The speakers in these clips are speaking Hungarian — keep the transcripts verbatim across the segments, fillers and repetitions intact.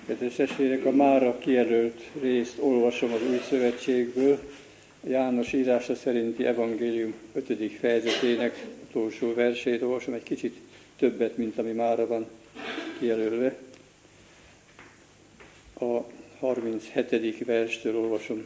Kedves testvérek, a mára kijelölt részt olvasom az Új Szövetségből, János írása szerinti evangélium ötödik fejezetének utolsó versét olvasom, egy kicsit többet, mint ami mára van kijelölve. A harminchetedik verstől olvasom.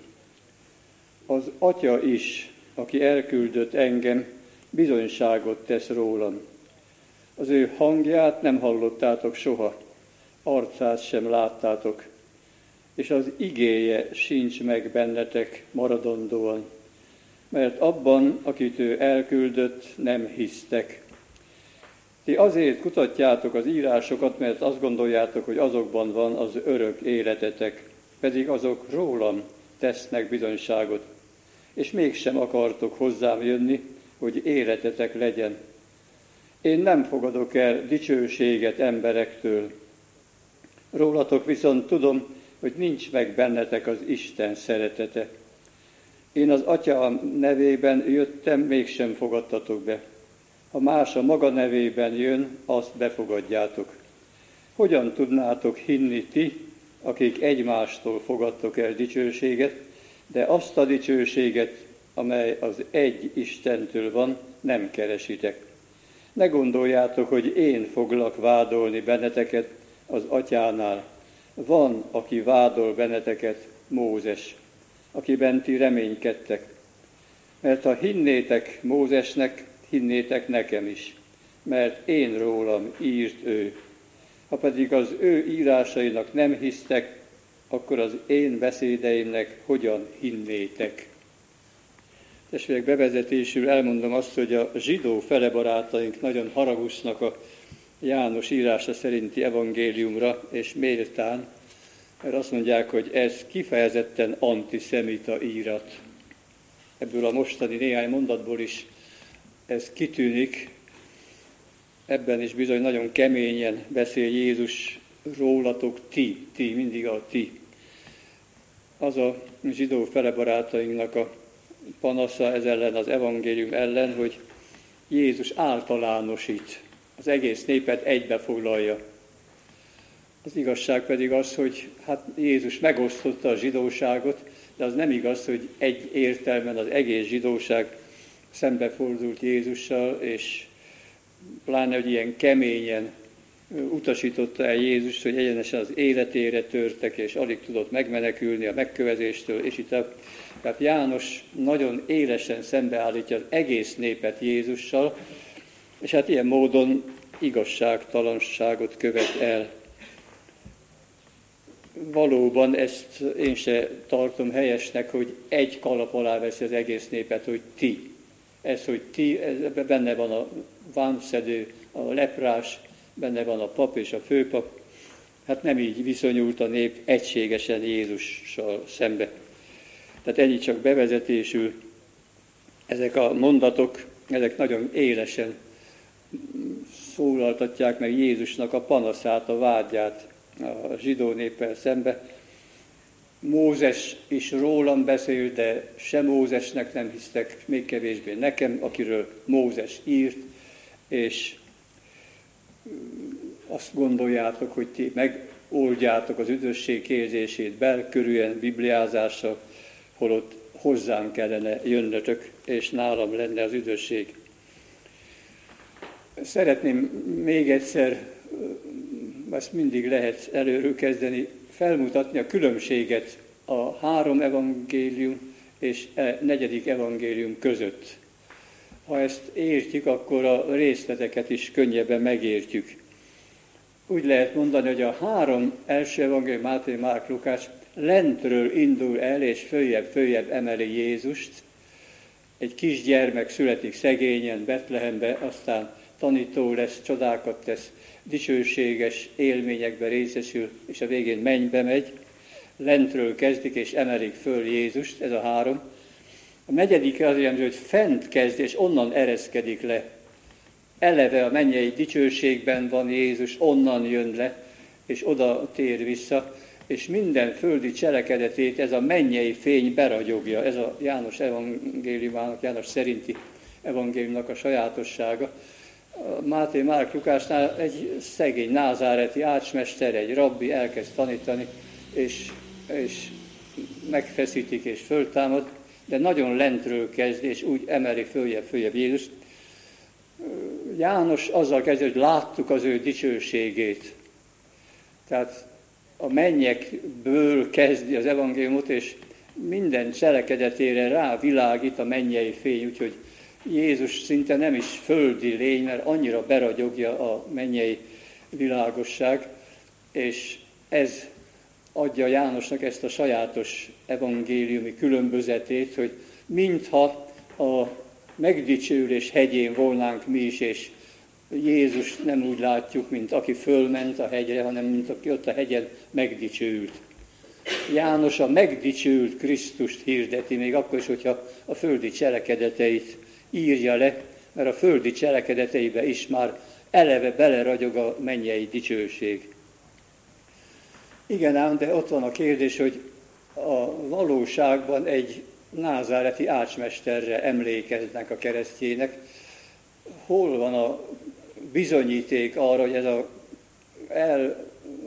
Az Atya is, aki elküldött engem, bizonyságot tesz rólam. Az ő hangját nem hallottátok soha, arcát sem láttátok, és az igéje sincs meg bennetek maradandóan, mert abban, akit ő elküldött, nem hisztek. Ti azért kutatjátok az írásokat, mert azt gondoljátok, hogy azokban van az örök életetek, pedig azok rólam tesznek bizonyságot, és mégsem akartok hozzám jönni, hogy életetek legyen. Én nem fogadok el dicsőséget emberektől. Rólatok viszont tudom, hogy nincs meg bennetek az Isten szeretete. Én az Atyám nevében jöttem, mégsem fogadtatok be. Ha más a maga nevében jön, azt befogadjátok. Hogyan tudnátok hinni ti, akik egymástól fogadtok el dicsőséget, de azt a dicsőséget, amely az egy Istentől van, nem keresitek. Ne gondoljátok, hogy én foglak vádolni benneteket az Atyánál. Van, aki vádol benneteket, Mózes, akiben ti reménykedtek. Mert ha hinnétek Mózesnek, hinnétek nekem is, mert én rólam írt ő. Ha pedig az ő írásainak nem hisztek, akkor az én beszédeimnek hogyan hinnétek? Testvérek, bevezetésül elmondom azt, hogy a zsidó felebarátaink nagyon haragusznak a János írása szerinti evangéliumra, és méltán, mert azt mondják, hogy ez kifejezetten antiszemita írat. Ebből a mostani néhány mondatból is ez kitűnik, ebben is bizony nagyon keményen beszél Jézus rólatok, ti, ti, mindig a ti. Az a zsidó felebarátainknak a panasza ez ellen, az evangélium ellen, hogy Jézus általánosít, az egész népet egybefoglalja. Az igazság pedig az, hogy hát Jézus megosztotta a zsidóságot, de az nem igaz, hogy egy értelmen az egész zsidóság szembefordult Jézussal, és pláne, hogy ilyen keményen utasította el Jézust, hogy egyenesen az életére törtek, és alig tudott megmenekülni a megkövezéstől, és itt a, tehát János nagyon élesen szembeállítja az egész népet Jézussal, és hát ilyen módon igazságtalanságot követ el. Valóban ezt én se tartom helyesnek, hogy egy kalap alá veszi az egész népet, hogy ti. Ez, hogy ti, ez, benne van a vámszedő, a leprás, benne van a pap és a főpap. Hát nem így viszonyult a nép egységesen Jézussal szembe. Tehát ennyi csak bevezetésül. Ezek a mondatok, ezek nagyon élesen szólaltatják meg Jézusnak a panaszát, a vádját a zsidó néppel szembe. Mózes is rólam beszél, de se Mózesnek nem hisztek, még kevésbé nekem, akiről Mózes írt, és azt gondoljátok, hogy ti megoldjátok az üdvösség kérdését belkörűen, bibliázással, holott hozzám kellene jönnötök, és nálam lenne az üdvösség. Szeretném még egyszer, ezt mindig lehet előről kezdeni, felmutatni a különbséget a három evangélium és a negyedik evangélium között. Ha ezt értjük, akkor a részleteket is könnyebben megértjük. Úgy lehet mondani, hogy a három első evangélium, Máté, Márk, Lukács lentről indul el, és följebb-följebb emeli Jézust. Egy kisgyermek születik szegényen Betlehembe, aztán tanító lesz, csodákat tesz, dicsőséges élményekben részesül, és a végén mennybe megy. Lentről kezdik, és emelik föl Jézust, ez a három. A negyedik az jelenti, hogy fent kezd, és onnan ereszkedik le. Eleve a mennyei dicsőségben van Jézus, onnan jön le, és oda tér vissza, és minden földi cselekedetét ez a mennyei fény beragyogja. Ez a János evangéliumának, János szerinti evangéliumnak a sajátossága. Máté, Márk, Lukásnál egy szegény názáreti ácsmester, egy rabbi elkezd tanítani, és, és megfeszítik és föltámad, de nagyon lentről kezd, és úgy emeli följebb, följebb Jézust. János azzal kezd, hogy láttuk az ő dicsőségét. Tehát a mennyekből kezdi az evangéliumot, és minden cselekedetére rávilágít a mennyei fény, úgyhogy Jézus szinte nem is földi lény, mert annyira beragyogja a mennyei világosság, és ez adja Jánosnak ezt a sajátos evangéliumi különbözetét, hogy mintha a megdicsőülés hegyén volnánk mi is, és Jézust nem úgy látjuk, mint aki fölment a hegyre, hanem mint aki ott a hegyen megdicsőült. János a megdicsőült Krisztust hirdeti, még akkor is, hogyha a földi cselekedeteit írja le, mert a földi cselekedeteibe is már eleve beleragyog a mennyei dicsőség. Igen ám, de ott van a kérdés, hogy a valóságban egy názáreti ácsmesterre emlékeznek a keresztjének. Hol van a bizonyíték arra, hogy ez a el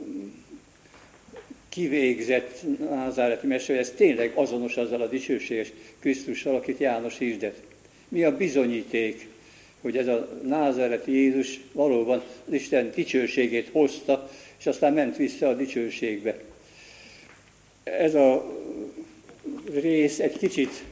kivégzett názáreti mester, ez tényleg azonos azzal a dicsőséges Krisztussal, akit János hirdet? Mi a bizonyíték, hogy ez a názáreti Jézus valóban az Isten dicsőségét hozta, és aztán ment vissza a dicsőségbe? Ez a rész egy kicsit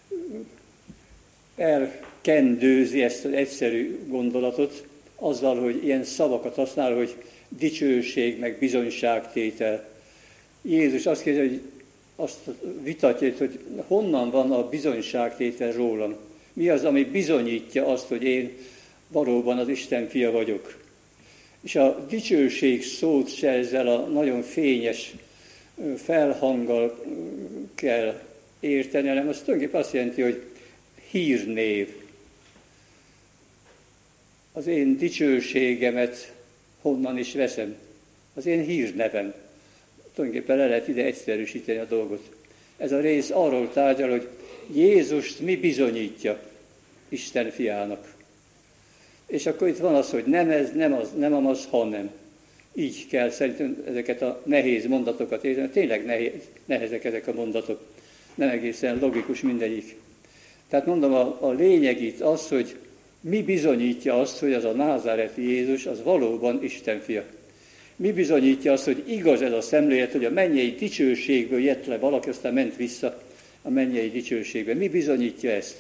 elkendőzi ezt az egyszerű gondolatot, azzal, hogy ilyen szavakat használ, hogy dicsőség, meg bizonyságtétel. Jézus azt kérdezi, hogy azt vitatja, hogy honnan van a bizonyságtétel rólam. Mi az, ami bizonyítja azt, hogy én valóban az Isten fia vagyok. És a dicsőség szót se ezzel a nagyon fényes felhanggal kell érteni, hanem az tulajdonképpen azt jelenti, hogy hírnév. Az én dicsőségemet honnan is veszem? Az én hírnevem. Tulajdonképpen le lehet ide egyszerűsíteni a dolgot. Ez a rész arról tárgyal, hogy Jézust mi bizonyítja Isten fiának. És akkor itt van az, hogy nem ez, nem az, nem az, hanem. Így kell szerintem ezeket a nehéz mondatokat érteni. Tényleg nehéz, nehezek ezek a mondatok. Nem egészen logikus mindegyik. Tehát mondom, a, a lényeg itt az, hogy mi bizonyítja azt, hogy az a názáreti Jézus az valóban Isten fia. Mi bizonyítja azt, hogy igaz ez a szemlélet, hogy a mennyei dicsőségből jött le valaki, aztán ment vissza a mennyei dicsőségbe. Mi bizonyítja ezt?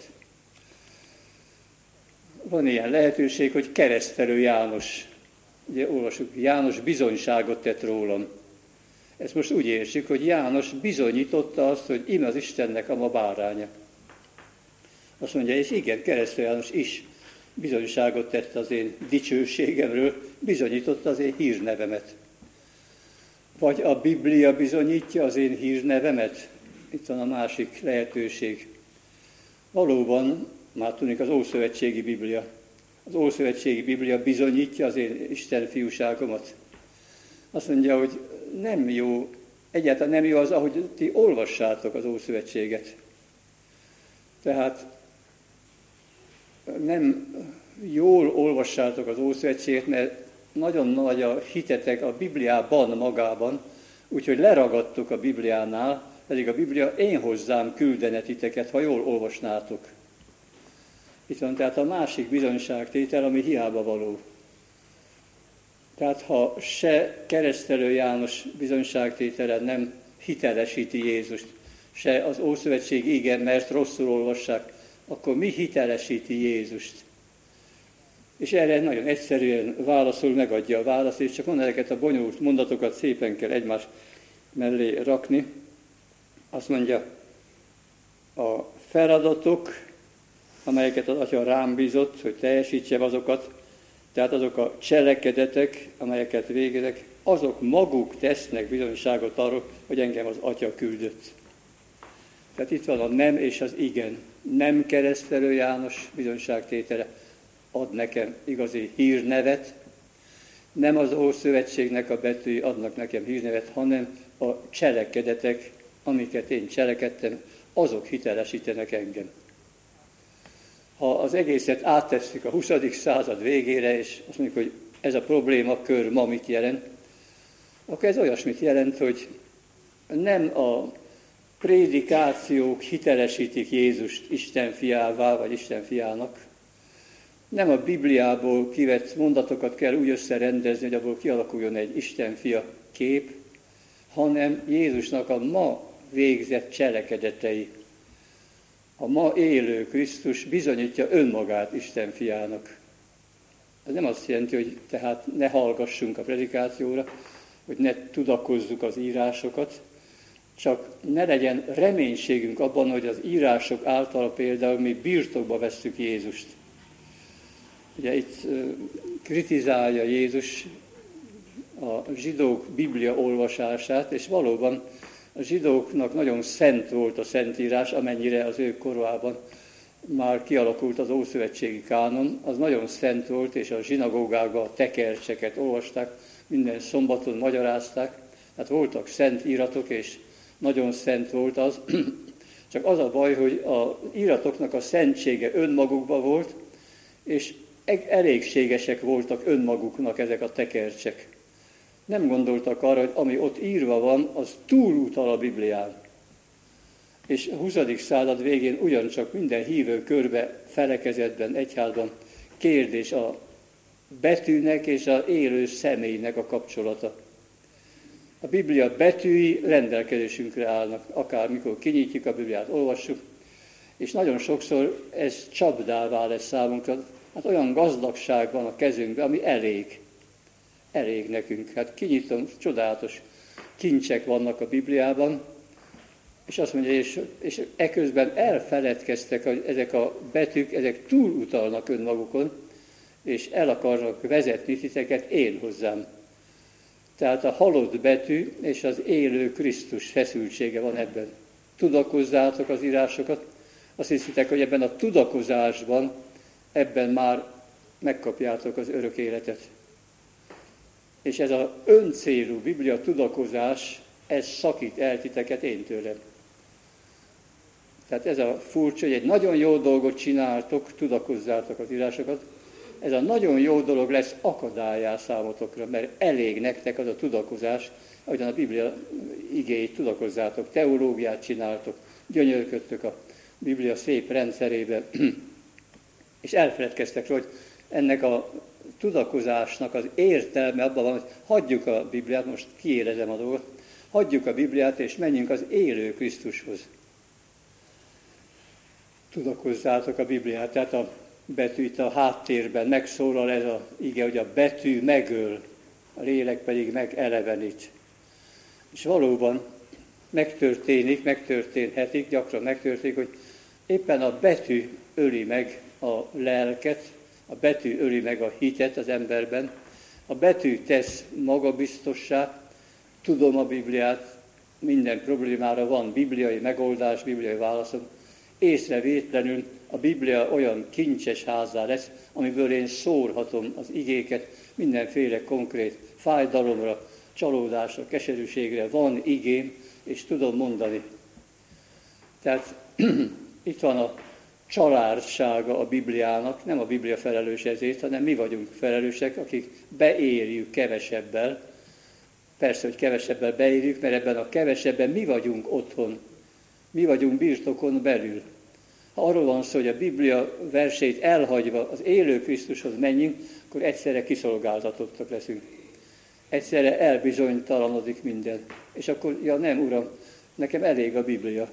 Van ilyen lehetőség, hogy keresztelő János. Ugye olvasjuk, János bizonyságot tett rólam. Ezt most úgy értsük, hogy János bizonyította azt, hogy ime az Istennek a ma báránya. Azt mondja, és igen, keresztelő János is bizonyságot tett az én dicsőségemről, bizonyította az én hírnevemet. Vagy a Biblia bizonyítja az én hírnevemet? Itt van a másik lehetőség. Valóban, már tudjuk, az Ószövetségi Biblia. Az Ószövetségi Biblia bizonyítja az én Isten fiúságomat. Azt mondja, hogy nem jó, egyáltalán nem jó az, ahogy ti olvassátok az Ószövetséget. Tehát nem jól olvassátok az Ószövetséget, mert nagyon nagy a hitetek a Bibliában magában, úgyhogy leragadtok a Bibliánál, pedig a Biblia én hozzám küldene titeket, ha jól olvasnátok. Itt van tehát a másik bizonyságtétel, ami hiába való. Tehát ha se keresztelő János bizonyságtétele nem hitelesíti Jézust, se az Ószövetség igen, mert rosszul olvassák, akkor mi hitelesíti Jézust? És erre nagyon egyszerűen válaszol, megadja a választ, és csak onnan ezeket a bonyolult mondatokat szépen kell egymás mellé rakni. Azt mondja, a feladatok, amelyeket az Atya rám bízott, hogy teljesítsem azokat, tehát azok a cselekedetek, amelyeket végezek, azok maguk tesznek bizonyságot arról, hogy engem az Atya küldött. Tehát itt van a nem és az igen. Nem keresztelő János bizonyságtétele ad nekem igazi hírnevet, nem az Ószövetségnek a betűi adnak nekem hírnevet, hanem a cselekedetek, amiket én cselekedtem, azok hitelesítenek engem. Ha az egészet áttesszük a huszadik század végére, és azt mondjuk, hogy ez a problémakör ma mit jelent, akkor ez olyasmit jelent, hogy nem a prédikációk hitelesítik Jézust Isten fiává, vagy Isten fiának. Nem a Bibliából kivett mondatokat kell úgy összerendezni, hogy abból kialakuljon egy Isten fia kép, hanem Jézusnak a ma végzett cselekedetei. A ma élő Krisztus bizonyítja önmagát Isten fiának. Ez nem azt jelenti, hogy tehát ne hallgassunk a predikációra, hogy ne tudakozzuk az írásokat, csak ne legyen reménységünk abban, hogy az írások által például mi birtokba vesszük Jézust. Ugye itt kritizálja Jézus a zsidók Biblia olvasását, és valóban a zsidóknak nagyon szent volt a Szentírás, amennyire az ő korában már kialakult az ószövetségi kánon, az nagyon szent volt, és a zsinagógákban a tekercseket olvasták, minden szombaton magyarázták, tehát voltak szent íratok, és nagyon szent volt az, csak az a baj, hogy az íratoknak a szentsége önmagukban volt, és elégségesek voltak önmaguknak ezek a tekercsek. Nem gondoltak arra, hogy ami ott írva van, az túlutal a Biblián. És a huszadik század végén ugyancsak minden hívő körbe, felekezetben, egyházban kérdés a betűnek és az élő személynek a kapcsolata. A Biblia betűi rendelkezésünkre állnak, akármikor kinyitjuk a Bibliát, olvassuk, és nagyon sokszor ez csapdává lesz számunkra. Hát olyan gazdagság van a kezünkben, ami elég. Elég nekünk. Hát kinyitom, csodálatos kincsek vannak a Bibliában, és azt mondja, és, és eközben elfeledkeztek, hogy ezek a betűk, ezek túlutalnak önmagukon, és el akarnak vezetni titeket én hozzám. Tehát a halott betű és az élő Krisztus feszültsége van ebben. Tudakozzátok az írásokat, azt hiszitek, hogy ebben a tudakozásban, ebben már megkapjátok az örök életet. És ez az öncélú Biblia tudakozás, ez szakít el titeket én tőlem. Tehát ez a furcsa, hogy egy nagyon jó dolgot csináltok, tudakozzátok az írásokat, ez a nagyon jó dolog lesz akadályá számotokra, mert elég nektek az a tudakozás, ahogyan a Biblia igéit tudakozzátok, teológiát csináltok, gyönyörködtök a Biblia szép rendszerébe, és elfeledkeztek róla, hogy ennek a tudakozásnak az értelme abban van, hogy hagyjuk a Bibliát, most kiélezem a dolgot, hagyjuk a Bibliát, és menjünk az élő Krisztushoz. Tudakozzátok a Bibliát, tehát a betű itt a háttérben megszólal ez az ige, hogy a betű megöl, a lélek pedig megelevenít. És valóban megtörténik, megtörténhetik, gyakran megtörténik, hogy éppen a betű öli meg a lelket, a betű öli meg a hitet az emberben, a betű tesz magabiztossá, tudom a Bibliát, minden problémára van bibliai megoldás, bibliai válaszom, észrevétlenül a Biblia olyan kincses házzá lesz, amiből én szórhatom az igéket mindenféle konkrét fájdalomra, csalódásra, keserűségre van igém, és tudom mondani. Tehát itt van a családsága a Bibliának, nem a Biblia felelős ezért, hanem mi vagyunk felelősek, akik beérjük kevesebbel. Persze, hogy kevesebbel beérjük, mert ebben a kevesebben mi vagyunk otthon, mi vagyunk birtokon belül. Ha arról van szó, hogy a Biblia versét elhagyva az élő Krisztushoz menjünk, akkor egyszerre kiszolgáltatottak leszünk. Egyszerre elbizonytalanodik minden. És akkor, ja nem, Uram, nekem elég a Biblia.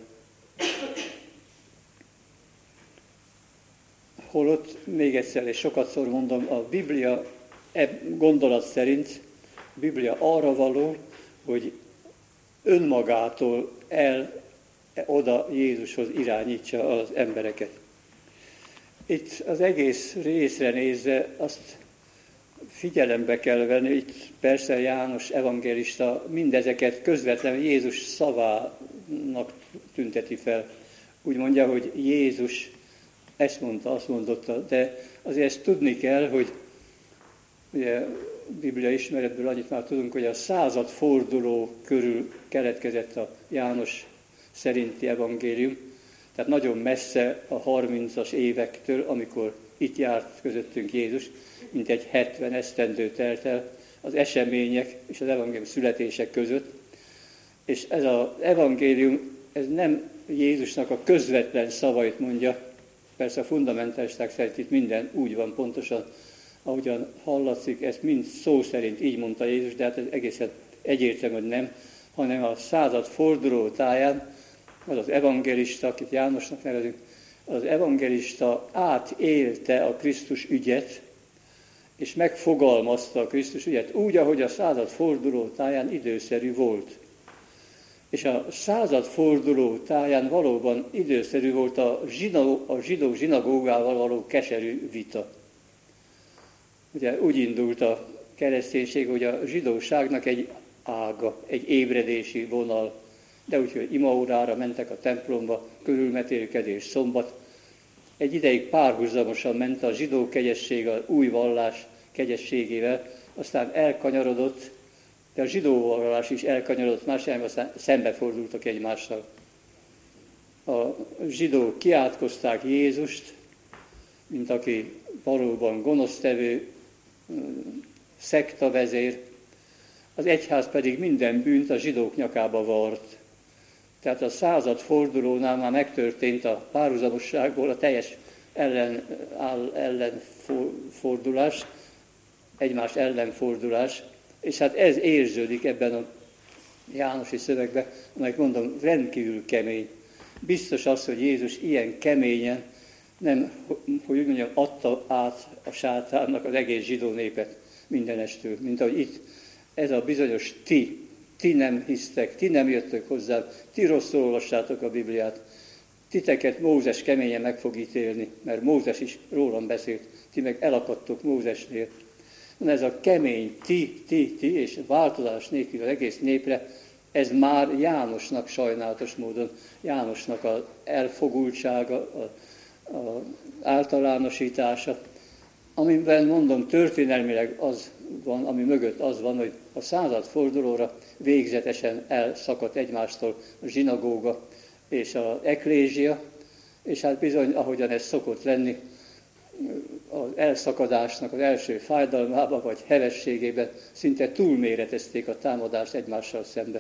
Holott, még egyszer, és sokatszor mondom, a Biblia gondolat szerint, a Biblia arra való, hogy önmagától el oda Jézushoz irányítsa az embereket. Itt az egész részre nézve azt figyelembe kell venni, itt persze János evangélista mindezeket közvetlenül Jézus szavának tünteti fel. Úgy mondja, hogy Jézus ezt mondta, azt mondotta, de azért ezt tudni kell, hogy ugye Biblia ismeretből annyit már tudunk, hogy a századforduló körül keletkezett a János szerinti evangélium, Tehát nagyon messze a harmincas évektől, amikor itt járt közöttünk Jézus, mint egy hetven esztendő telt el az események és az evangélium születések között. És ez az evangélium, ez nem Jézusnak a közvetlen szavait mondja, persze a fundamentalisták szerint itt minden úgy van pontosan, ahogyan hallatszik, ezt mind szó szerint így mondta Jézus, de hát ez egészen egyértelmű, hogy nem, hanem a század forduló táján az az evangélista, akit Jánosnak nevezünk, az evangélista átélte a Krisztus ügyet, és megfogalmazta a Krisztus ügyet úgy, ahogy a század forduló táján időszerű volt. És a század forduló táján valóban időszerű volt a, zsinó, a zsidó zsinagógával való keserű vita. Ugye úgy indult a kereszténység, hogy a zsidóságnak egy ága, egy ébredési vonal, de úgyhogy imaórára mentek a templomba, körülmetélkedés szombat. Egy ideig párhuzamosan ment a zsidó kegyesség az új vallás kegyességével, aztán elkanyarodott, de a zsidó vallás is elkanyarodott más irányba, aztán szembefordultak egymással. A zsidók kiátkozták Jézust, mint aki valóban gonosztevő, szektavezér, az egyház pedig minden bűnt a zsidók nyakába vart. Tehát a század fordulónál már megtörtént a párhuzamosságból a teljes ellen, ellenfordulás, egymás ellenfordulás, és hát ez érződik ebben a jánosi szövegben, amelyik mondom rendkívül kemény. Biztos az, hogy Jézus ilyen keményen nem, hogy úgy mondjam, adta át a sátánnak az egész zsidó népet mindenestől, mint ahogy itt ez a bizonyos ti, ti nem hisztek, ti nem jöttök hozzám, ti rosszul olvassátok a Bibliát, titeket Mózes keményen meg fog ítélni, mert Mózes is rólam beszélt, ti meg elakadtok Mózesnél. Ez a kemény ti, ti, ti, és változás nélkül az egész népre, ez már Jánosnak sajnálatos módon, Jánosnak az elfogultsága, az általánosítása, amiben mondom történelmileg az van, ami mögött az van, hogy a századfordulóra végzetesen elszakadt egymástól a zsinagóga és az eklézsia, és hát bizony, ahogyan ez szokott lenni, az elszakadásnak az első fájdalmában vagy hevességében szinte túlméretezték a támadást egymással szembe.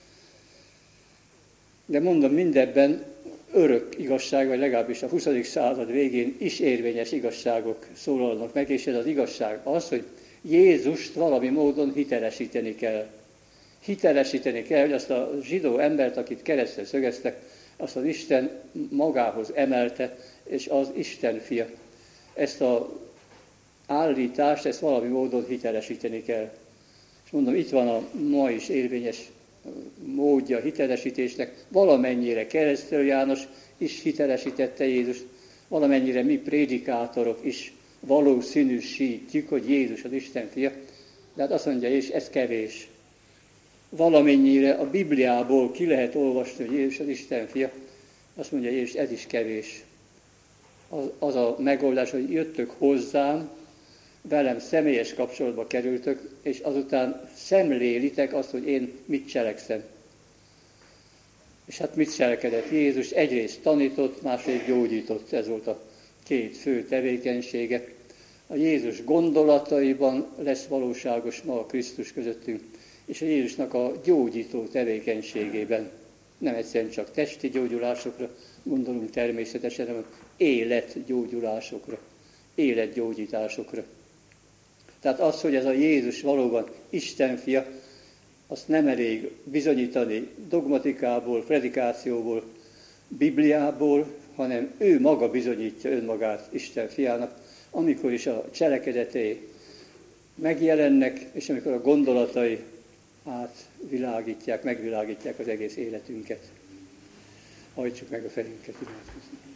De mondom, mindebben örök igazság, vagy legalábbis a huszadik század végén is érvényes igazságok szólalnak meg, és ez az igazság az, hogy Jézust valami módon hitelesíteni kell. Hitelesíteni kell, hogy azt a zsidó embert, akit keresztre szögeztek, azt az Isten magához emelte, és az Isten fia. Ezt az állítást, ezt valami módon hitelesíteni kell. És mondom, itt van a ma is érvényes módja a hitelesítésnek. Valamennyire Keresztelő János is hitelesítette Jézust, valamennyire mi prédikátorok is valószínűsítjük, hogy Jézus az Isten fia. De hát azt mondja, és ez kevés. Valamennyire a Bibliából ki lehet olvasni, hogy Jézus az Isten fia. Azt mondja, Jézus, ez is kevés. Az, az a megoldás, hogy jöttök hozzám, velem személyes kapcsolatba kerültök, és azután szemlélitek azt, hogy én mit cselekszem. És hát mit cselekedett Jézus? Egyrészt tanított, másrészt gyógyított. Ez volt a két fő tevékenysége. A Jézus gondolataiban lesz valóságos ma a Krisztus közöttünk, és a Jézusnak a gyógyító tevékenységében. Nem egyszerűen csak testi gyógyulásokra gondolunk természetesen, hanem életgyógyulásokra, életgyógyításokra. Tehát az, hogy ez a Jézus valóban Isten fia, azt nem elég bizonyítani dogmatikából, predikációból, Bibliából, hanem ő maga bizonyítja önmagát Isten fiának, amikor is a cselekedetei megjelennek, és amikor a gondolatai átvilágítják, megvilágítják az egész életünket. Hajtsuk meg a fejünket, imádkozzunk.